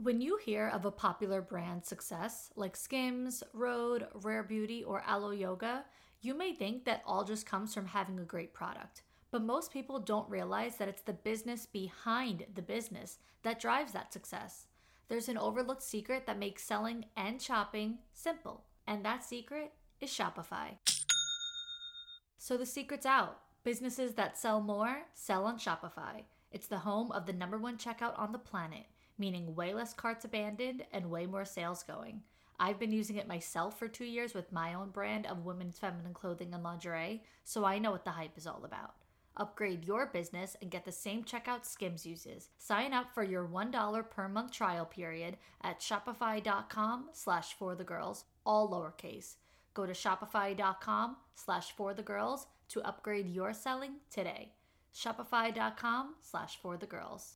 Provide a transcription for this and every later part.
When you hear of a popular brand success like Skims, Rhode, Rare Beauty, or Aloe Yoga, you may think that all just comes from having a great product. But most people don't realize that it's the business behind the business that drives that success. There's an overlooked secret that makes selling and shopping simple, and that secret is Shopify. So the secret's out. Businesses that sell more sell on Shopify. It's the home of the #1 checkout on the planet, meaning way less carts abandoned and way more sales going. I've been using it myself for 2 years with my own brand of women's feminine clothing and lingerie, so I know what the hype is all about. Upgrade your business and get the same checkout Skims uses. Sign up for your $1 per month trial period at shopify.com/forthegirls, all lowercase. Go to shopify.com/forthegirls to upgrade your selling today. Shopify.com/forthegirls.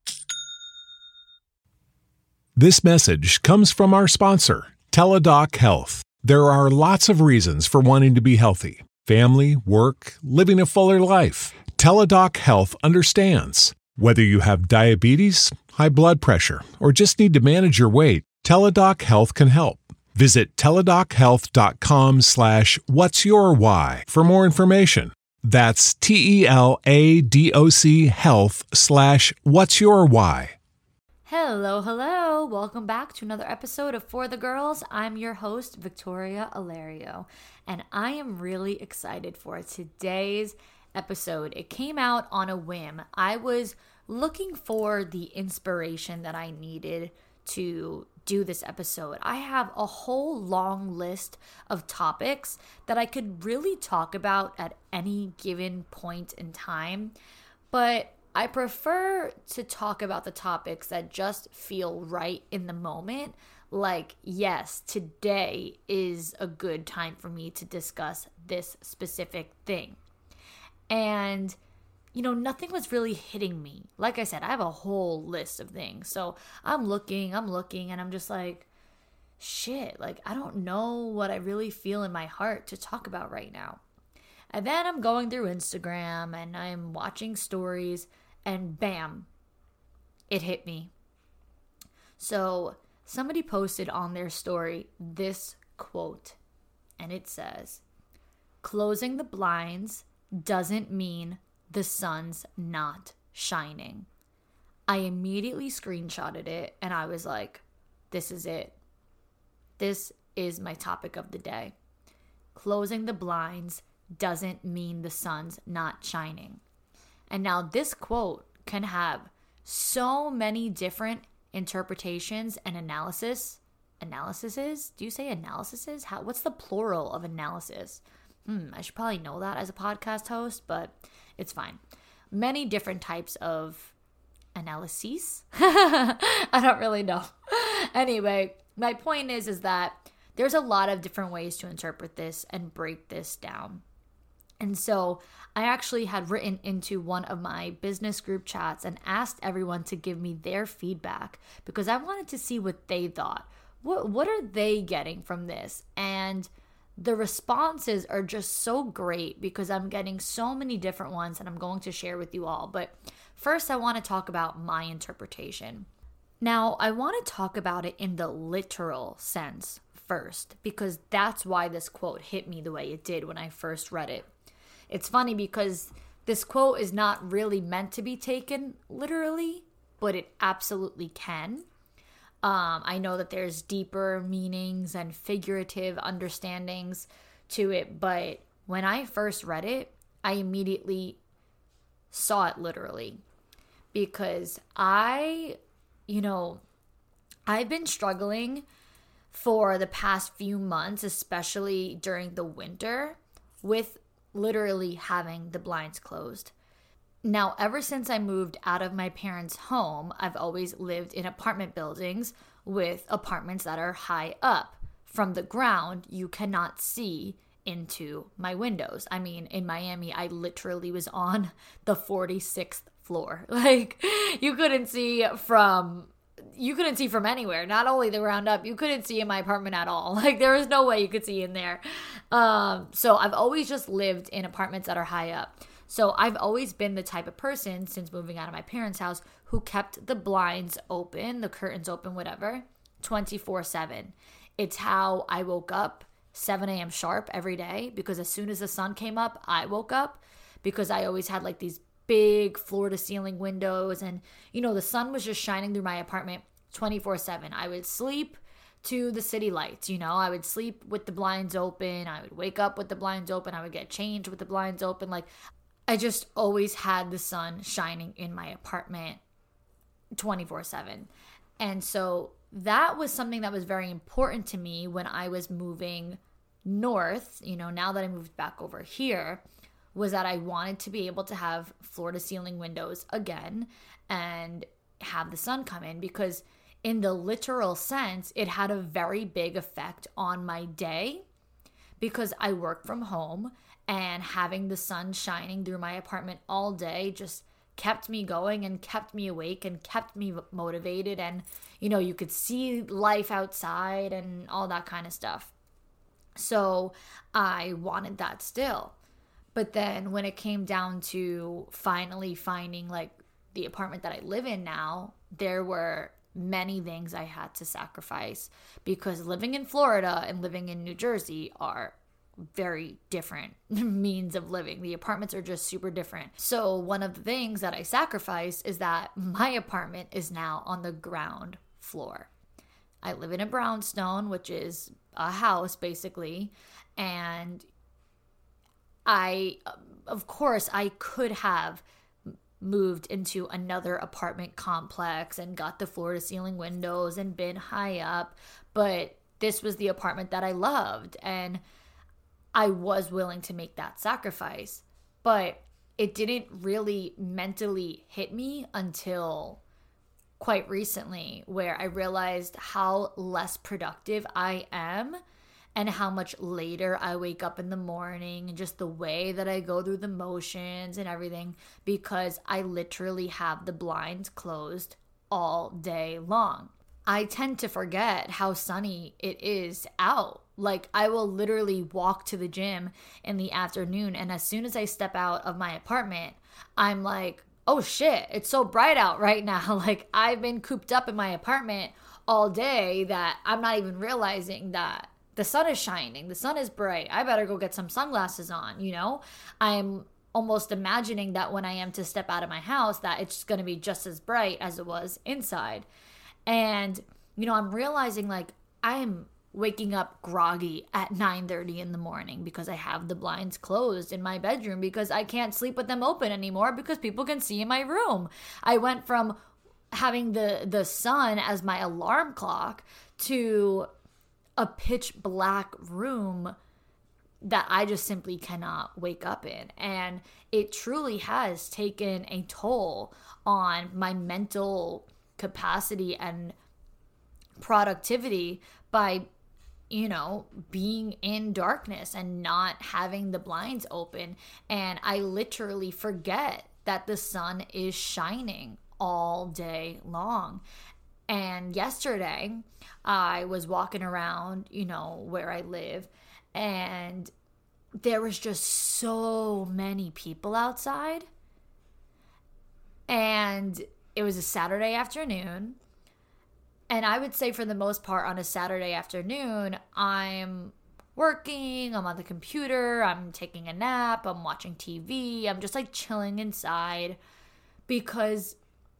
This message comes from our sponsor, Teladoc Health. There are lots of reasons for wanting to be healthy. Family, work, living a fuller life. Teladoc Health understands. Whether you have diabetes, high blood pressure, or just need to manage your weight, Teladoc Health can help. Visit teladochealth.com/what'syourwhy for more information. That's TELADOC health/what'syourwhy. Hello. Welcome back to another episode of For the Girls. I'm your host, Victoria Alario, and I am really excited for today's episode. It came out on a whim. I was looking for the inspiration that I needed to do this episode. I have a whole long list of topics that I could really talk about at any given point in time, but I prefer to talk about the topics that just feel right in the moment. Like, yes, today is a good time for me to discuss this specific thing. And, nothing was really hitting me. Like I said, I have a whole list of things. So I'm looking, and I'm just like, shit, I don't know what I really feel in my heart to talk about right now. And then I'm going through Instagram and I'm watching stories. And bam, it hit me. So somebody posted on their story this quote, and it says, "Closing the blinds doesn't mean the sun's not shining." I immediately screenshotted it, and I was like, this is it. This is my topic of the day. Closing the blinds doesn't mean the sun's not shining. And now this quote can have so many different interpretations and analyses. Analyses? Do you say analyses? What's the plural of analysis? I should probably know that as a podcast host, but it's fine. Many different types of analyses. I don't really know. Anyway, my point is that there's a lot of different ways to interpret this and break this down. And so I actually had written into one of my business group chats and asked everyone to give me their feedback because I wanted to see what they thought. What are they getting from this? And the responses are just so great because I'm getting so many different ones and I'm going to share with you all. But first, I want to talk about my interpretation. Now, I want to talk about it in the literal sense first because that's why this quote hit me the way it did when I first read it. It's funny because this quote is not really meant to be taken literally, but it absolutely can. I know that there's deeper meanings and figurative understandings to it, but when I first read it, I immediately saw it literally because I've been struggling for the past few months, especially during the winter, with literally having the blinds closed. Now, ever since I moved out of my parents' home, I've always lived in apartment buildings with apartments that are high up. From the ground, you cannot see into my windows. I mean, in Miami, I literally was on the 46th floor. You couldn't see from anywhere, not only the ground up, you couldn't see in my apartment at all. There was no way you could see in there. So I've always just lived in apartments that are high up. So I've always been the type of person since moving out of my parents' house who kept the blinds open, the curtains open, whatever, 24/7. It's how I woke up 7 a.m. sharp every day, because as soon as the sun came up, I woke up, because I always had like these big floor to ceiling windows, and the sun was just shining through my apartment 24/7. I would sleep to the city lights, I would sleep with the blinds open. I would wake up with the blinds open. I would get changed with the blinds open. Like, I just always had the sun shining in my apartment 24/7. And so that was something that was very important to me when I was moving north, now that I moved back over here, was that I wanted to be able to have floor to ceiling windows again and have the sun come in, because in the literal sense, it had a very big effect on my day, because I work from home, and having the sun shining through my apartment all day just kept me going and kept me awake and kept me motivated. And, you could see life outside and all that kind of stuff. So I wanted that still. But then when it came down to finally finding like the apartment that I live in now, there were many things I had to sacrifice, because living in Florida and living in New Jersey are very different means of living. The apartments are just super different. So one of the things that I sacrificed is that my apartment is now on the ground floor. I live in a brownstone, which is a house basically, and of course I could have moved into another apartment complex and got the floor to ceiling windows and been high up, but this was the apartment that I loved, and I was willing to make that sacrifice. But it didn't really mentally hit me until quite recently, where I realized how less productive I am and how much later I wake up in the morning, and just the way that I go through the motions and everything, because I literally have the blinds closed all day long. I tend to forget how sunny it is out. Like, I will literally walk to the gym in the afternoon, and as soon as I step out of my apartment, I'm like, oh shit, it's so bright out right now. Like, I've been cooped up in my apartment all day that I'm not even realizing that the sun is shining, the sun is bright. I better go get some sunglasses on, I'm almost imagining that when I am to step out of my house, that it's going to be just as bright as it was inside. And, I'm realizing like I'm waking up groggy at 9:30 in the morning because I have the blinds closed in my bedroom, because I can't sleep with them open anymore because people can see in my room. I went from having the sun as my alarm clock to a pitch black room that I just simply cannot wake up in. And it truly has taken a toll on my mental capacity and productivity by, being in darkness and not having the blinds open. And I literally forget that the sun is shining all day long. And yesterday, I was walking around, where I live, and there was just so many people outside. And it was a Saturday afternoon. And I would say for the most part on a Saturday afternoon, I'm working, I'm on the computer, I'm taking a nap, I'm watching TV, I'm just like chilling inside, because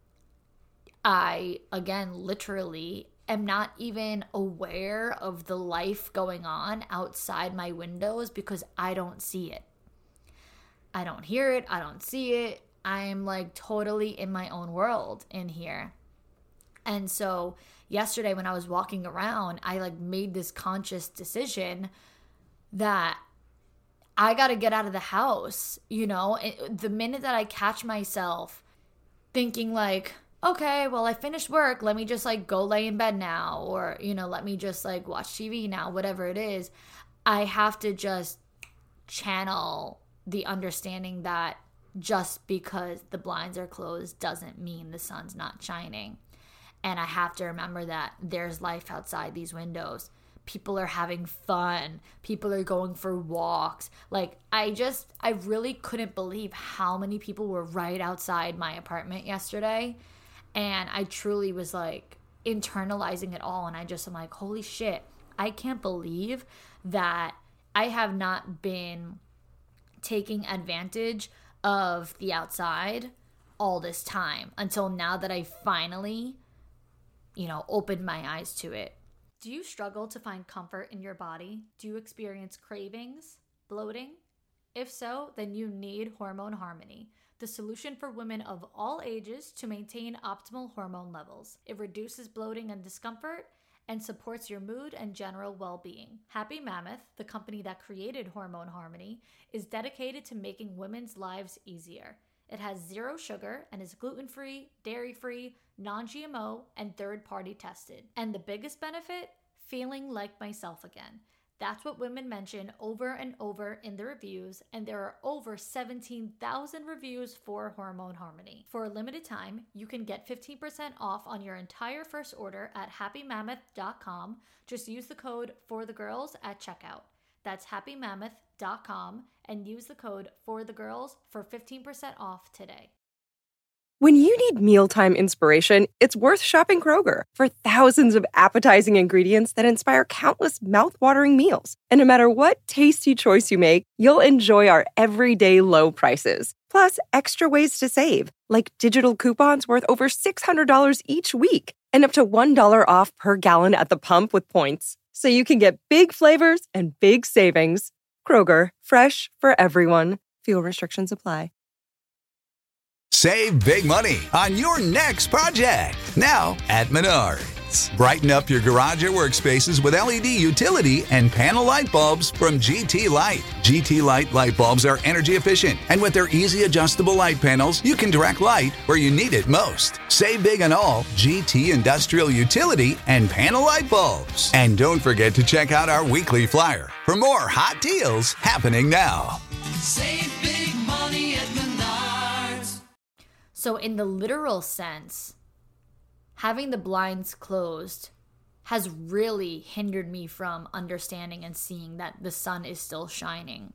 I, again, literally am not even aware of the life going on outside my windows, because I don't see it. I don't hear it. I don't see it. I'm like totally in my own world in here. And so yesterday when I was walking around, I like made this conscious decision that I got to get out of the house, the minute that I catch myself thinking like, okay, well, I finished work, let me just like go lay in bed now, or, let me just like watch TV now, whatever it is, I have to just channel the understanding that just because the blinds are closed doesn't mean the sun's not shining. And I have to remember that there's life outside these windows. people are having fun. People are going for walks. Like, I really couldn't believe how many people were right outside my apartment yesterday. And I truly was like internalizing it all. And I'm like, holy shit, I can't believe that I have not been taking advantage of the outside all this time until now that I finally, opened my eyes to it. Do you struggle to find comfort in your body? Do you experience cravings, bloating? If so, then you need Hormone Harmony, the solution for women of all ages to maintain optimal hormone levels. It reduces bloating and discomfort and supports your mood and general well-being. Happy Mammoth, the company that created Hormone Harmony, is dedicated to making women's lives easier. It has 0 sugar and is gluten-free, dairy-free, non-GMO, and third-party tested. And the biggest benefit? Feeling like myself again. That's what women mention over and over in the reviews, and there are over 17,000 reviews for Hormone Harmony. For a limited time, you can get 15% off on your entire first order at happymammoth.com. Just use the code FORTHEGIRLS at checkout. That's happymammoth.com and use the code FORTHEGIRLS for 15% off today. When you need mealtime inspiration, it's worth shopping Kroger for thousands of appetizing ingredients that inspire countless mouth-watering meals. And no matter what tasty choice you make, you'll enjoy our everyday low prices. Plus, extra ways to save, like digital coupons worth over $600 each week and up to $1 off per gallon at the pump with points. So you can get big flavors and big savings. Kroger, fresh for everyone. Fuel restrictions apply. Save big money on your next project now at Menards. Brighten up your garage or workspaces with LED utility and panel light bulbs from GT Light. GT Light light bulbs are energy efficient, and with their easy adjustable light panels, you can direct light where you need it most. Save big on all GT industrial utility and panel light bulbs. And don't forget to check out our weekly flyer for more hot deals happening now. Save big money at Menards. So in the literal sense, having the blinds closed has really hindered me from understanding and seeing that the sun is still shining.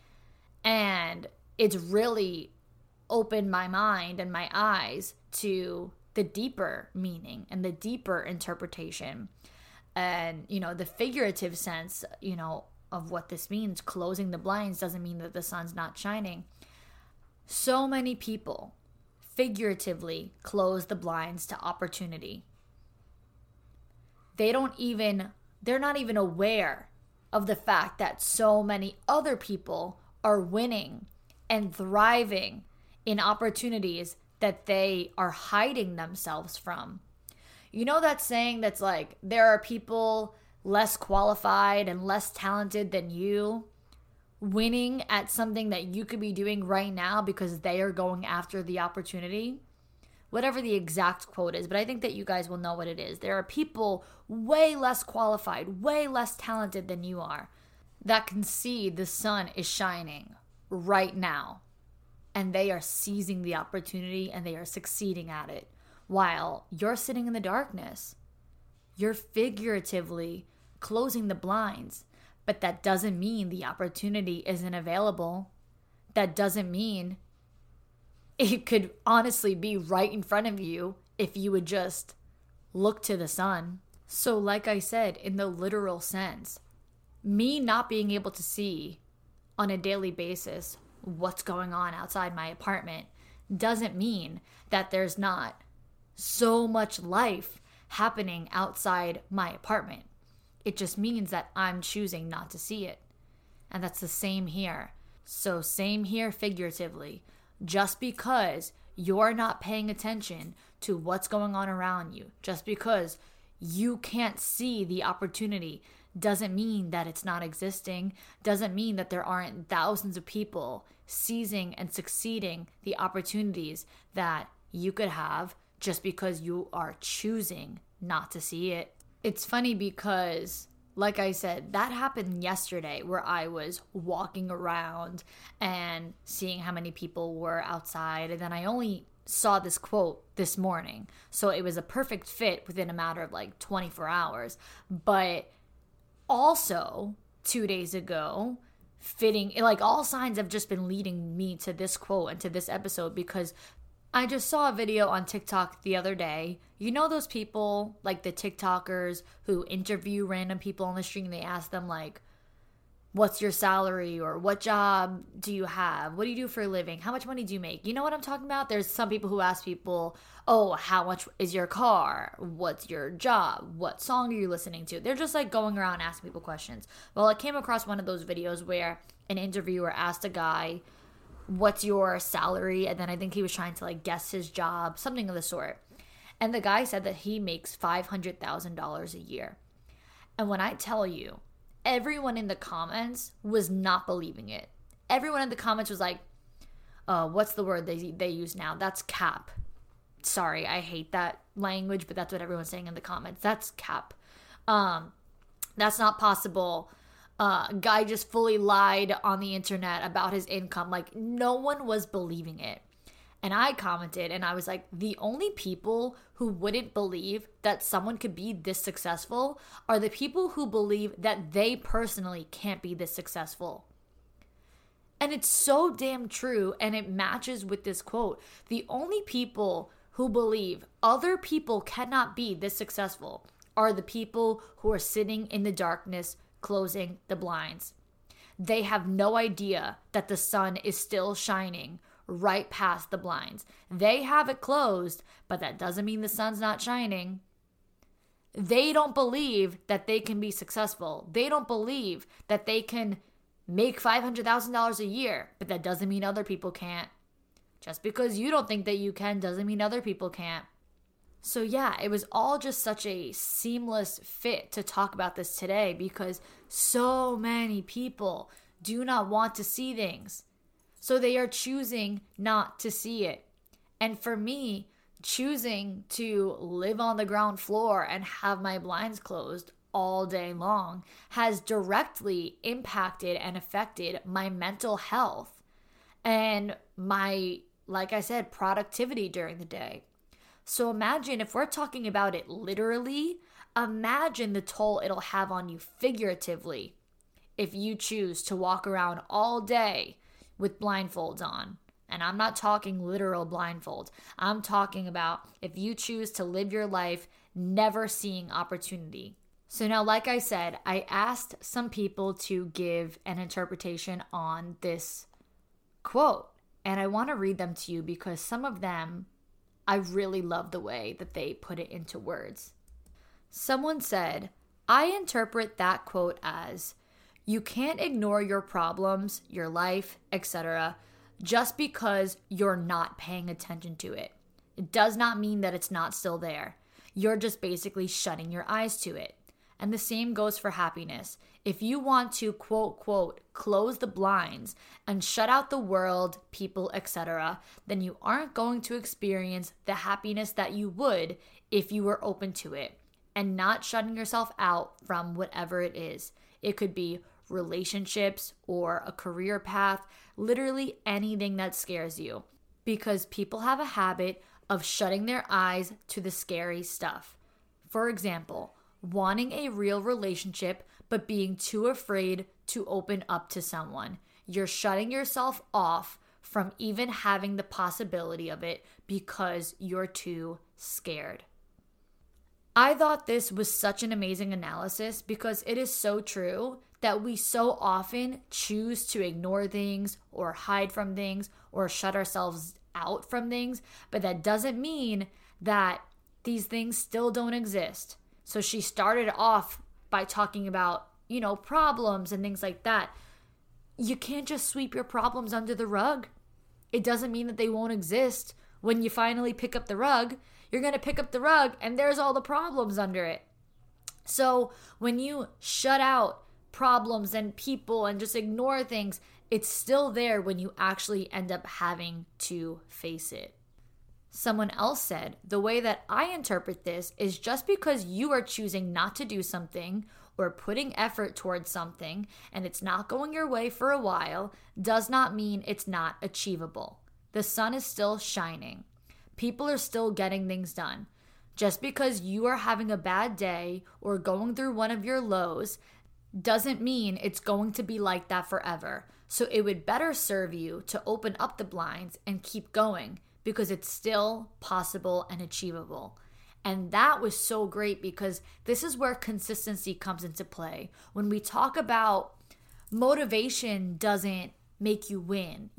And it's really opened my mind and my eyes to the deeper meaning and the deeper interpretation. And, the figurative sense, of what this means. Closing the blinds doesn't mean that the sun's not shining. So many people figuratively close the blinds to opportunity. They're not even aware of the fact that so many other people are winning and thriving in opportunities that they are hiding themselves from. You know that saying that's like, there are people less qualified and less talented than you winning at something that you could be doing right now because they are going after the opportunity? Whatever the exact quote is, but I think that you guys will know what it is. There are people way less qualified, way less talented than you are that can see the sun is shining right now, and they are seizing the opportunity and they are succeeding at it while you're sitting in the darkness. You're figuratively closing the blinds. But that doesn't mean the opportunity isn't available. That doesn't mean it could honestly be right in front of you if you would just look to the sun. So like I said, in the literal sense, me not being able to see on a daily basis what's going on outside my apartment doesn't mean that there's not so much life happening outside my apartment. It just means that I'm choosing not to see it. And that's the same here. So same here figuratively. Just because you're not paying attention to what's going on around you, just because you can't see the opportunity, doesn't mean that it's not existing, doesn't mean that there aren't thousands of people seizing and succeeding the opportunities that you could have just because you are choosing not to see it. It's funny because, like I said, that happened yesterday where I was walking around and seeing how many people were outside. And then I only saw this quote this morning. So it was a perfect fit within a matter of like 24 hours. But also 2 days ago, fitting, like all signs have just been leading me to this quote and to this episode, because I just saw a video on TikTok the other day. You know those people, like the TikTokers who interview random people on the street and they ask them like, what's your salary, or what job do you have? What do you do for a living? How much money do you make? You know what I'm talking about? There's some people who ask people, oh, how much is your car? What's your job? What song are you listening to? They're just like going around asking people questions. Well, I came across one of those videos where an interviewer asked a guy, what's your salary? And then I think he was trying to like guess his job, something of the sort. And the guy said that he makes $500,000 a year. And when I tell you, everyone in the comments was not believing it. Everyone in the comments was like, what's the word they use now? That's cap. Sorry, I hate that language, but that's what everyone's saying in the comments. That's cap. That's not possible. Guy just fully lied on the internet about his income. Like, no one was believing it. And I commented and I was like, the only people who wouldn't believe that someone could be this successful are the people who believe that they personally can't be this successful. And it's so damn true, and it matches with this quote. The only people who believe other people cannot be this successful are the people who are sitting in the darkness, closing the blinds. They have no idea that the sun is still shining right past the blinds. They have it closed, but that doesn't mean the sun's not shining. They don't believe that they can be successful. They don't believe that they can make $500,000 a year, but that doesn't mean other people can't. Just because you don't think that you can doesn't mean other people can't. So yeah, it was all just such a seamless fit to talk about this today, because so many people do not want to see things. So they are choosing not to see it. And for me, choosing to live on the ground floor and have my blinds closed all day long has directly impacted and affected my mental health and my, like I said, productivity during the day. So imagine, if we're talking about it literally, imagine the toll it'll have on you figuratively if you choose to walk around all day with blindfolds on. And I'm not talking literal blindfolds. I'm talking about if you choose to live your life never seeing opportunity. So now, like I said, I asked some people to give an interpretation on this quote. And I want to read them to you because some of them, I really love the way that they put it into words. Someone said, I interpret that quote as, you can't ignore your problems, your life, etc., just because you're not paying attention to it. It does not mean that it's not still there. You're just basically shutting your eyes to it. And the same goes for happiness. If you want to, quote, quote, close the blinds and shut out the world, people, etc., then you aren't going to experience the happiness that you would if you were open to it and not shutting yourself out from whatever it is. It could be relationships or a career path, literally anything that scares you, because people have a habit of shutting their eyes to the scary stuff. For example, wanting a real relationship but being too afraid to open up to someone. You're shutting yourself off from even having the possibility of it because you're too scared. I thought this was such an amazing analysis because it is so true that we so often choose to ignore things or hide from things or shut ourselves out from things, but that doesn't mean that these things still don't exist. So she started off by talking about, problems and things like that. You can't just sweep your problems under the rug. It doesn't mean that they won't exist. When you finally pick up the rug, you're going to pick up the rug and there's all the problems under it. So when you shut out problems and people and just ignore things, it's still there when you actually end up having to face it. Someone else said, the way that I interpret this is just because you are choosing not to do something or putting effort towards something and it's not going your way for a while does not mean it's not achievable. The sun is still shining. People are still getting things done. Just because you are having a bad day or going through one of your lows doesn't mean it's going to be like that forever. So it would better serve you to open up the blinds and keep going because it's still possible and achievable. And that was so great because this is where consistency comes into play. When we talk about motivation doesn't make you win,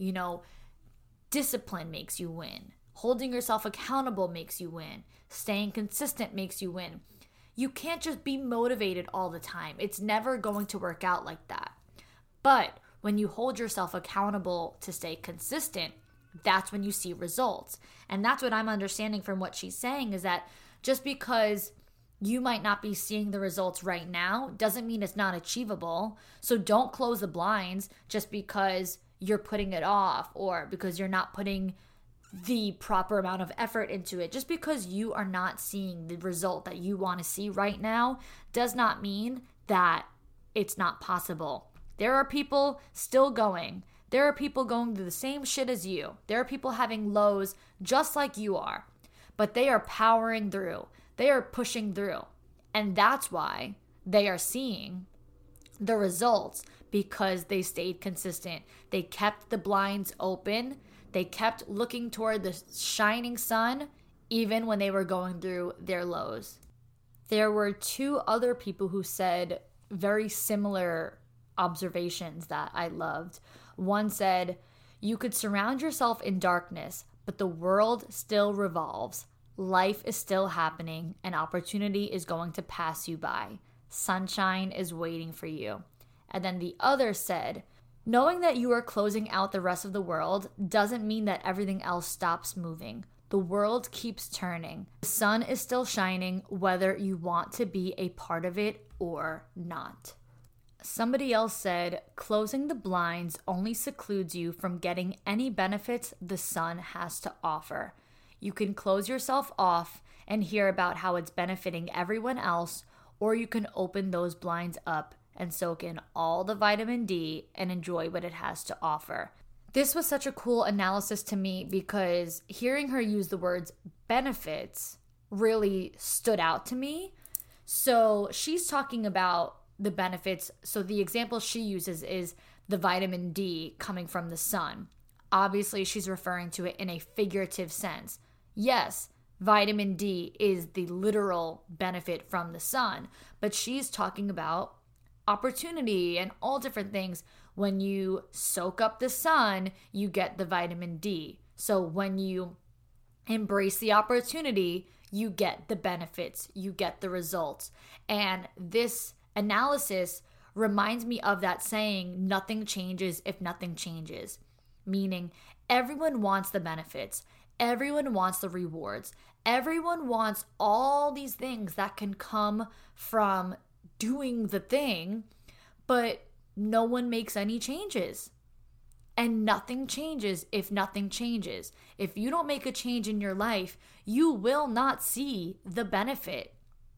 discipline makes you win. Holding yourself accountable makes you win. Staying consistent makes you win. You can't just be motivated all the time. It's never going to work out like that. But when you hold yourself accountable to stay consistent, that's when you see results. And that's what I'm understanding from what she's saying, is that just because you might not be seeing the results right now doesn't mean it's not achievable. So don't close the blinds just because you're putting it off or because you're not putting the proper amount of effort into it. Just because you are not seeing the result that you want to see right now does not mean that it's not possible. There are people still going. There are people going through the same shit as you. There are people having lows just like you are, but they are powering through. They are pushing through. And that's why they are seeing the results, because they stayed consistent. They kept the blinds open. They kept looking toward the shining sun even when they were going through their lows. There were two other people who said very similar observations that I loved. One said, "You could surround yourself in darkness, but the world still revolves. Life is still happening, and opportunity is going to pass you by. Sunshine is waiting for you." And then the other said, "Knowing that you are closing out the rest of the world doesn't mean that everything else stops moving. The world keeps turning. The sun is still shining, whether you want to be a part of it or not." Somebody else said, "Closing the blinds only secludes you from getting any benefits the sun has to offer. You can close yourself off and hear about how it's benefiting everyone else, or you can open those blinds up and soak in all the vitamin D and enjoy what it has to offer." This was such a cool analysis to me because hearing her use the words benefits really stood out to me. So she's talking about the benefits. So the example she uses is the vitamin D coming from the sun. Obviously, she's referring to it in a figurative sense. Yes, vitamin D is the literal benefit from the sun, but she's talking about opportunity and all different things. When you soak up the sun, you get the vitamin D. So when you embrace the opportunity, you get the benefits, you get the results. And this analysis reminds me of that saying, nothing changes if nothing changes. Meaning everyone wants the benefits. Everyone wants the rewards. Everyone wants all these things that can come from doing the thing, but no one makes any changes. And nothing changes if nothing changes. If you don't make a change in your life, you will not see the benefit.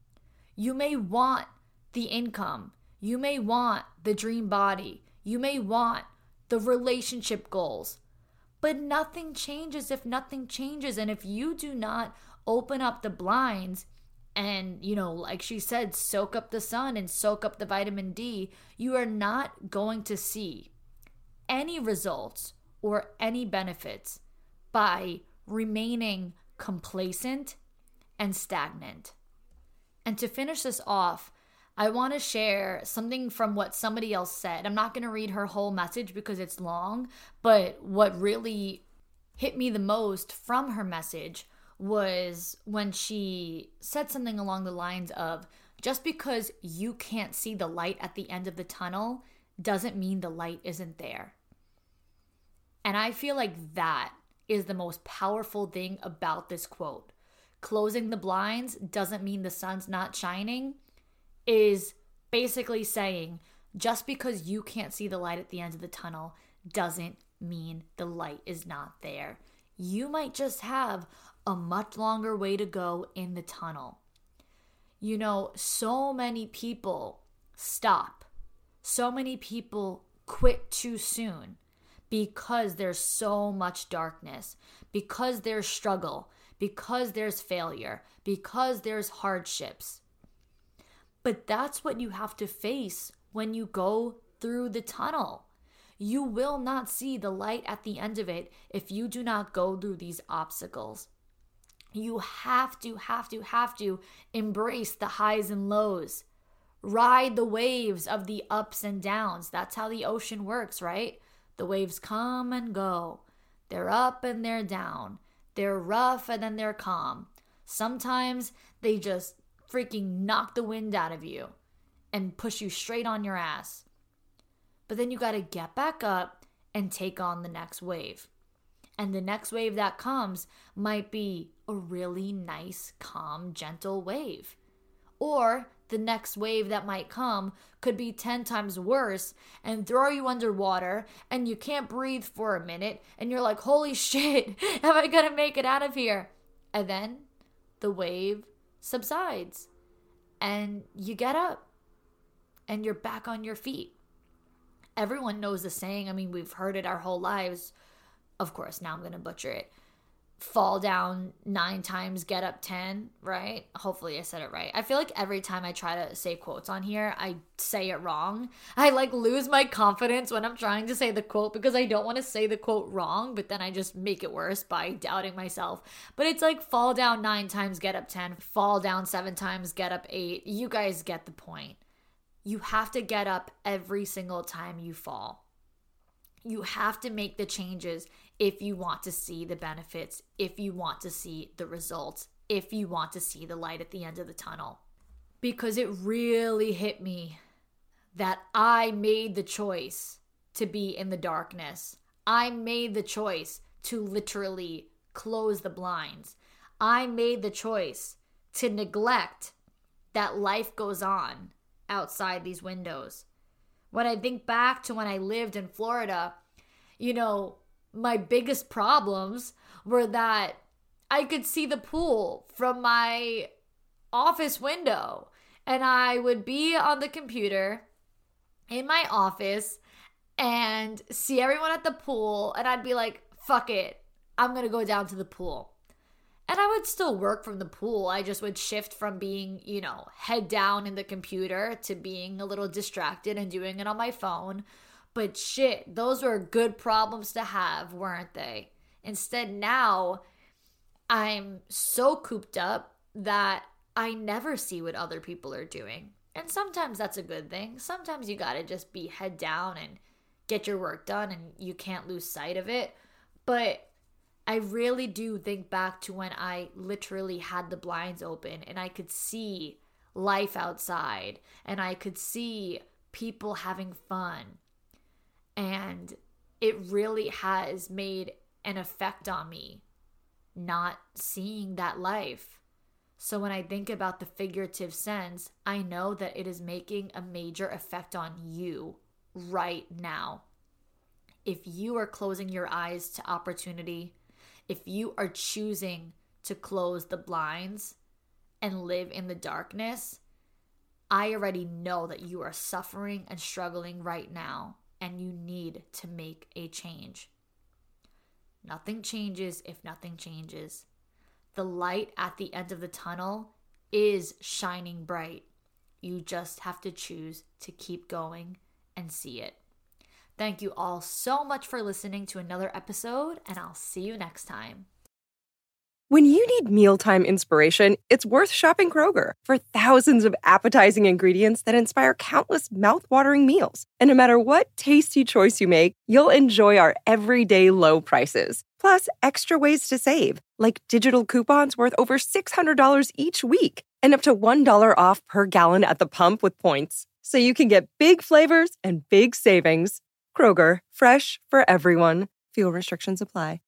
You may want the income. You may want the dream body. You may want the relationship goals. But nothing changes if nothing changes. And if you do not open up the blinds and, like she said, soak up the sun and soak up the vitamin D, you are not going to see any results or any benefits by remaining complacent and stagnant. And to finish this off, I want to share something from what somebody else said. I'm not going to read her whole message because it's long, but what really hit me the most from her message was when she said something along the lines of, just because you can't see the light at the end of the tunnel doesn't mean the light isn't there. And I feel like that is the most powerful thing about this quote. Closing the blinds doesn't mean the sun's not shining is basically saying, just because you can't see the light at the end of the tunnel doesn't mean the light is not there. You might just have a much longer way to go in the tunnel. So many people stop. So many people quit too soon because there's so much darkness, because there's struggle, because there's failure, because there's hardships. But that's what you have to face when you go through the tunnel. You will not see the light at the end of it if you do not go through these obstacles. You have to embrace the highs and lows. Ride the waves of the ups and downs. That's how the ocean works, right? The waves come and go. They're up and they're down. They're rough and then they're calm. Sometimes they just freaking knock the wind out of you and push you straight on your ass. But then you got to get back up and take on the next wave. And the next wave that comes might be a really nice, calm, gentle wave. Or the next wave that might come could be 10 times worse and throw you underwater and you can't breathe for a minute and you're like, holy shit, am I gonna make it out of here? And then the wave subsides and you get up and you're back on your feet. Everyone knows the saying. I mean, we've heard it our whole lives. Of course, now I'm going to butcher it. Fall down 9 times, get up 10, right? Hopefully I said it right. I feel like every time I try to say quotes on here, I say it wrong. I lose my confidence when I'm trying to say the quote because I don't want to say the quote wrong, but then I just make it worse by doubting myself. But it's like fall down 9 times, get up 10, fall down 7 times, get up 8. You guys get the point. You have to get up every single time you fall. You have to make the changes if you want to see the benefits, if you want to see the results, if you want to see the light at the end of the tunnel. Because it really hit me that I made the choice to be in the darkness. I made the choice to literally close the blinds. I made the choice to neglect that life goes on outside these windows. When I think back to when I lived in Florida, my biggest problems were that I could see the pool from my office window and I would be on the computer in my office and see everyone at the pool and I'd be like, fuck it, I'm gonna go down to the pool. And I would still work from the pool. I just would shift from being, head down in the computer to being a little distracted and doing it on my phone. But shit, those were good problems to have, weren't they? Instead, now I'm so cooped up that I never see what other people are doing. And sometimes that's a good thing. Sometimes you gotta just be head down and get your work done and you can't lose sight of it. But I really do think back to when I literally had the blinds open and I could see life outside and I could see people having fun. And it really has made an effect on me not seeing that life. So when I think about the figurative sense, I know that it is making a major effect on you right now. If you are closing your eyes to opportunity, if you are choosing to close the blinds and live in the darkness, I already know that you are suffering and struggling right now, and you need to make a change. Nothing changes if nothing changes. The light at the end of the tunnel is shining bright. You just have to choose to keep going and see it. Thank you all so much for listening to another episode, and I'll see you next time. When you need mealtime inspiration, it's worth shopping Kroger for thousands of appetizing ingredients that inspire countless mouth-watering meals. And no matter what tasty choice you make, you'll enjoy our everyday low prices. Plus, extra ways to save, like digital coupons worth over $600 each week and up to $1 off per gallon at the pump with points. So you can get big flavors and big savings. Kroger, fresh for everyone. Fuel restrictions apply.